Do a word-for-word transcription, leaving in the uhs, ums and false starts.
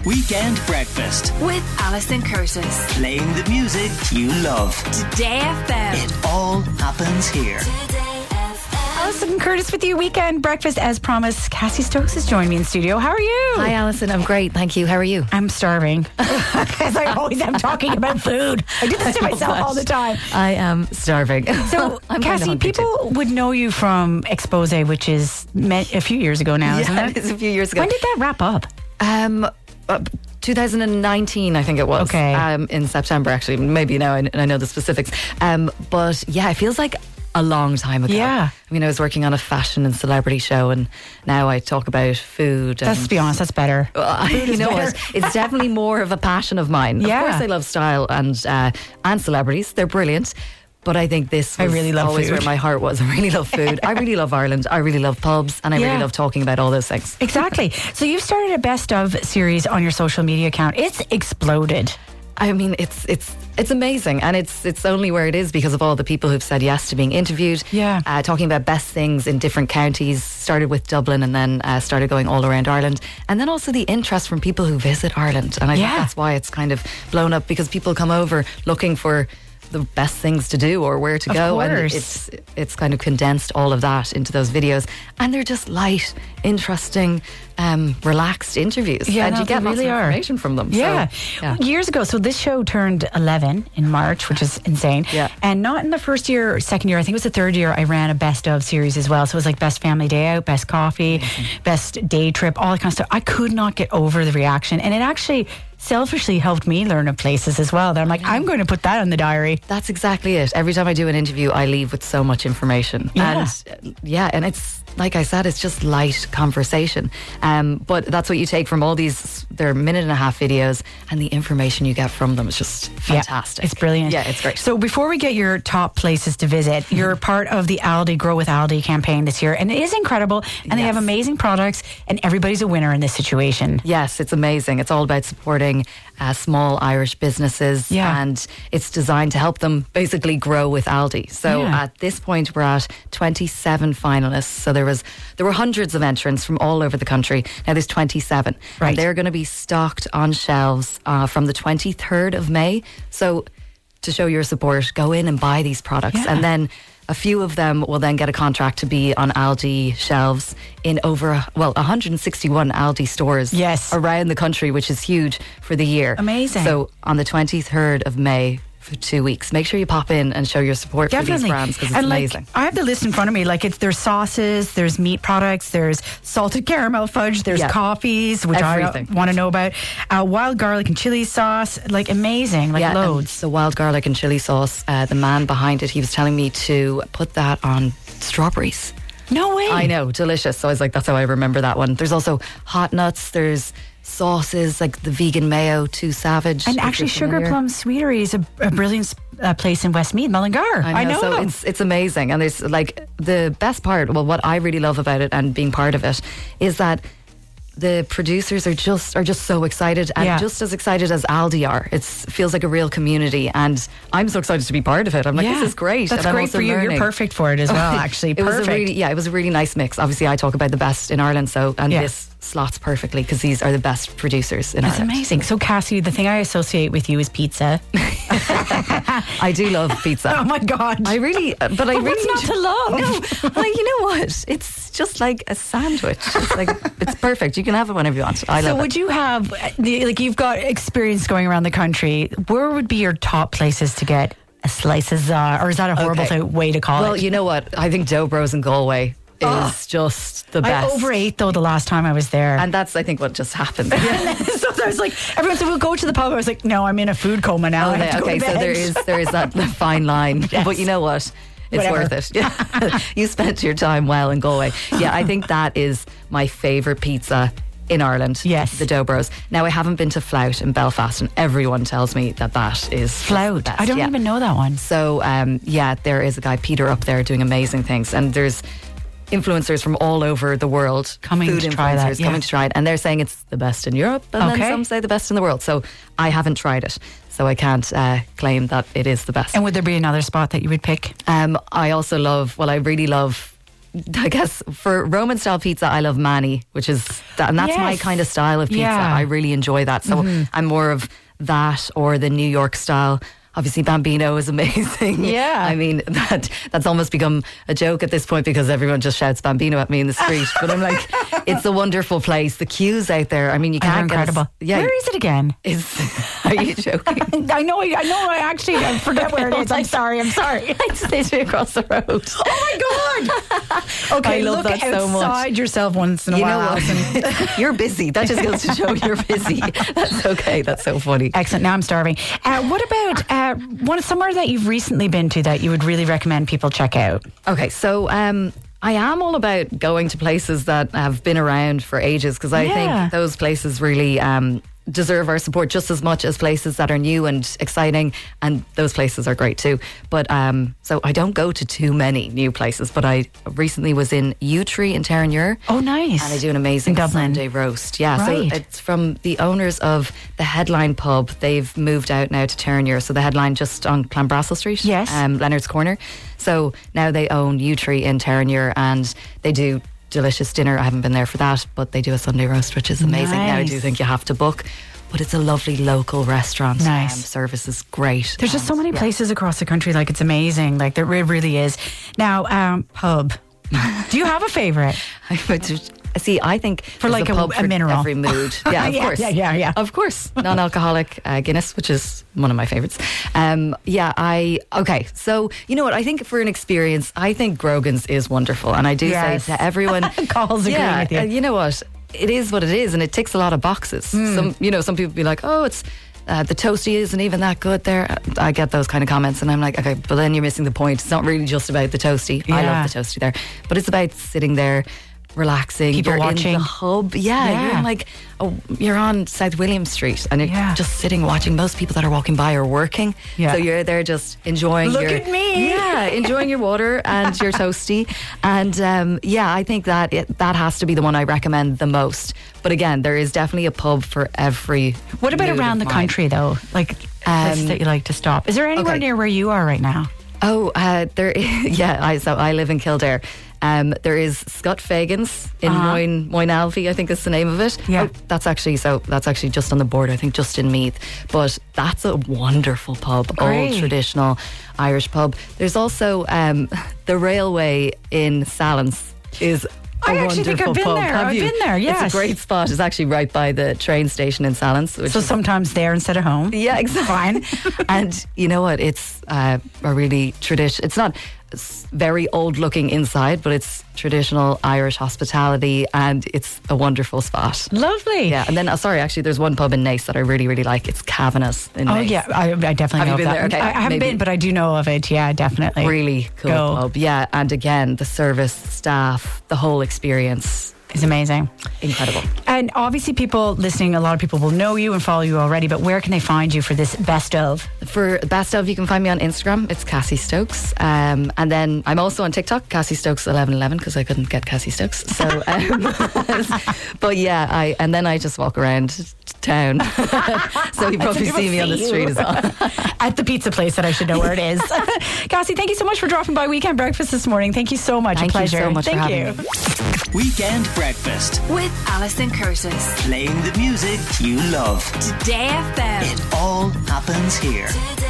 Weekend Breakfast with Alison Curtis. Playing the music you love. Today F M. It all happens here. Alison Curtis with you, Weekend Breakfast. As promised, Cassie Stokes has joined me in studio. How are you? Hi, Alison. I'm great. Thank you. How are you? I'm starving. Because I always am talking about food. I do this to myself all the time. I am starving. So, I'm Cassie, people too. would know you from Expose, which is me- a few years ago now, yeah, isn't it? It's a few years ago. When did that wrap up? Um, uh, twenty nineteen, I think it was. Okay. Um, in September, actually. Maybe you know, I, I know the specifics. Um, but yeah, it feels like a long time ago. Yeah. I mean, I was working on a fashion and celebrity show, and now I talk about food. And, Let's be honest, that's better. Well, Food you is know better. what? It's definitely more of a passion of mine. Yeah. Of course, I love style and uh, and celebrities. They're brilliant. But I think this was I really love always food. where my heart was. I really love food. I really love Ireland. I really love pubs. And I Yeah. really love talking about all those things. Exactly. So you've started a best of series on your social media account. It's exploded. I mean, it's it's it's amazing, and it's it's only where it is because of all the people who've said yes to being interviewed. Yeah. uh, talking about best things in different counties. Started with Dublin, and then uh, started going all around Ireland, and then also the interest from people who visit Ireland, and I Yeah. think that's why it's kind of blown up because people come over looking for the best things to do or where to Of go, and course. it's it's kind of condensed all of that into those videos, and they're just light, interesting, um, relaxed interviews. Yeah, and no, you get they lots really of are. information from them. Yeah. So, yeah. Years ago, so this show turned eleven in March, which is insane. Yeah. And not in the first year or second year, I think it was the third year, I ran a best of series as well. So it was like best family day out, best coffee, Mm-hmm. best day trip, all that kind of stuff. I could not get over the reaction. And it actually selfishly helped me learn of places as well. That I'm like, I'm going to put that on the diary. That's exactly it. Every time I do an interview, I leave with so much information. Yeah. And uh, yeah, and it's, like I said, it's just light conversation. Um, but that's what you take from all these, they're minute and a half videos, and the information you get from them is just fantastic. Yeah, it's brilliant. Yeah, it's great. So before we get your top places to visit, you're part of the Aldi Grow with Aldi campaign this year, and it is incredible. And they Yes. have amazing products, and everybody's a winner in this situation. Yes, it's amazing. It's all about supporting uh, small Irish businesses, Yeah. and it's designed to help them basically grow with Aldi. So Yeah. at this point, we're at twenty-seven finalists. So there was there were hundreds of entrants from all over the country. Now there's twenty-seven. Right. And they're going to be stocked on shelves uh, from the twenty-third of May. So to show your support, go in and buy these products, Yeah. and then a few of them will then get a contract to be on Aldi shelves in over, well, one hundred sixty-one Aldi stores Yes. around the country, which is huge for the year. Amazing. So on the twenty-third of May, for two weeks, make sure you pop in and show your support for these Definitely. brands because it's and amazing. Like, I have the list in front of me. Like, it's there's sauces, there's meat products, there's salted caramel fudge, there's Yeah. coffees, which Everything. I want to know about. Uh, wild garlic and chili sauce, like amazing, like yeah, and loads. the wild garlic and chili sauce, uh, the man behind it, he was telling me to put that on strawberries. No way. I know, delicious. So I was like, that's how I remember that one. There's also hot nuts, there's sauces like the vegan mayo, Too Savage. And if actually, you're Sugar familiar. Plum Sweetery is a, a brilliant uh, place in Westmeath, Mullingar. I know, so them. it's it's amazing, and there's like the best part. Well, what I really love about it and being part of it is that the producers are just are just so excited, and Yeah. just as excited as Aldi are. It feels like a real community, and I'm so excited to be part of it. I'm like, Yeah. this is great. That's and I'm great also for you. You're learning. perfect for it as well, actually. It was Perfect. a really, yeah, it was a really nice mix. Obviously, I talk about the best in Ireland, so and Yeah. this slots perfectly because these are the best producers in That's Ireland. amazing. So, Cassie, the thing I associate with you is pizza. I do love pizza. Oh my God. I really, uh, but I But really what's not to love? No, well, you know what? It's just like a sandwich. It's like it's perfect. You can have it whenever you want. I So love would it. you have, like, you've got experience going around the country. Where would be your top places to get a slice of za? Or is that a horrible Okay. th- way to call Well, it? you know what? I think Dobros in Galway is Oh. just the I best. overate, though, the last time I was there. And that's, I think, what just happened. so I was like, everyone said, we'll go to the pub. I was like, no, I'm in a food coma now. I have to go okay, to so bed. there is there is that fine line. Yes. But you know what? It's Whatever. worth it. Yeah. You spent your time well in Galway. Yeah, I think that is my favourite pizza in Ireland. Yes. The Dobros. Now, I haven't been to Flout in Belfast, and everyone tells me that that is Flout. the best. I don't Yeah. even know that one. So, um, yeah, there is a guy, Peter, up there doing amazing things. And there's influencers from all over the world, Coming food to try that, influencers coming yeah. to try it. And they're saying it's the best in Europe. And Okay. then some say the best in the world. So I haven't tried it. So I can't uh, claim that it is the best. And would there be another spot that you would pick? Um, I also love, well, I really love I guess for Roman style pizza, I love mani, which is that, and that's Yes. my kind of style of pizza. Yeah. I really enjoy that. So I'm more of that or the New York style. Obviously, Bambino is amazing. Yeah. I mean, that that's almost become a joke at this point because everyone just shouts Bambino at me in the street. But I'm like, it's a wonderful place. The queues out there. I mean, you They're can't get a- incredible. yeah. Where is it again? Is, are you joking? I know. I know. I actually I forget where it is. I'm sorry. I'm sorry. It's literally across the road. Oh my god! Okay, I love look that so much. outside yourself once in a You know while. what? Alison. You're busy. That just goes to show you're busy. That's okay. That's so funny. Excellent. Now I'm starving. Uh, what about uh, one somewhere that you've recently been to that you would really recommend people check out? Okay, so um, I am all about going to places that have been around for ages because I Yeah. think those places really um, deserve our support just as much as places that are new and exciting, and those places are great too. But um, so I don't go to too many new places, but I recently was in Yew Tree in Terenure. Oh, nice. And they do an amazing In Dublin. Sunday roast. Yeah, Right. so it's from the owners of the Headline Pub. They've moved out now to Terenure. So the Headline just on Clanbrassil Street. Yes. Um, Leonard's Corner. So now they own Yew Tree in Terenure and they do delicious dinner. I haven't been there for that, but they do a Sunday roast, which is amazing. Now I do Nice. think you have to book. But it's a lovely local restaurant. Nice. Um, service is great. There's just so And, many yeah. places across the country. Like it's amazing. Like there it really is. Now, um, pub. Do you have a favorite? I would just- See, I think For there's like a- pub a for mineral. every mood. Yeah, of Yeah, course. yeah, yeah, yeah. Of course, non-alcoholic uh, Guinness, which is one of my favorites. Um, yeah, I okay. So you know what? I think for an experience, I think Grogan's is wonderful, and I do Yes. say to everyone, Carl's agreeing yeah, with you. uh, you know what? It is what it is, and it ticks a lot of boxes. Hmm. Some, you know, some people be like, oh, it's. Uh, the toasty isn't even that good there. I get those kind of comments and I'm like, okay, but then you're missing the point. It's not really just about the toasty. I Yeah. love the toasty there. But it's about sitting there, relaxing. People you're watching. in the hub. Yeah, Yeah. you're in like, oh, you're on South William Street and you're Yeah. just sitting watching. Most people that are walking by are working. Yeah. So you're there just enjoying Look your... at me. Yeah, enjoying your water and your toasty. And um, yeah, I think that it, that has to be the one I recommend the most. But again, there is definitely a pub for every What about mood around the of mine. country though? Like places Um, that you like to stop? Is there anywhere okay. near where you are right now? Oh, uh, there. Yeah, I, so I live in Kildare. Um, there is Scott Fagan's in Uh-huh. Moyne, Moynealvey, I think is the name of it. Yeah. Oh, that's actually so. That's actually just on the border. I think just in Meath. But that's a wonderful pub, Great. old traditional Irish pub. There's also um, the Railway in Sallins is. a I actually think I've wonderful been pub. there. Have I've you? been there, yes. It's a great spot. It's actually right by the train station in Sallins. Which So is sometimes there instead of home. yeah, exactly. Fine. And you know what? It's uh, a really tradition. It's not s- very old looking inside, but it's traditional Irish hospitality, and it's a wonderful spot. Lovely. Yeah, and then uh, sorry, actually, there's one pub in Nace that I really, really like. It's Kavanagh's in Oh Nace. yeah, I, I definitely Have know you been of there? that. Okay, I, I haven't maybe. been, but I do know of it. Yeah, definitely. Really cool Go. pub. Yeah, and again, the service, staff, the whole experience, It's amazing. incredible. And obviously, people listening, a lot of people will know you and follow you already. But where can they find you for this best of? For best of, you can find me on Instagram. It's Cassie Stokes, um, and then I'm also on TikTok, Cassie Stokes eleven eleven, because I couldn't get Cassie Stokes. So, um, but yeah, I and then I just walk around town. So you probably People see me on the see street you. as well. At the pizza place that I should know where it is. Cassie, thank you so much for dropping by Weekend Breakfast this morning. Thank you so much. Thank a you pleasure. so much for thank having you. me. Weekend Breakfast. With Alison Curtis. Playing the music you love. Today F M. It all happens here. Today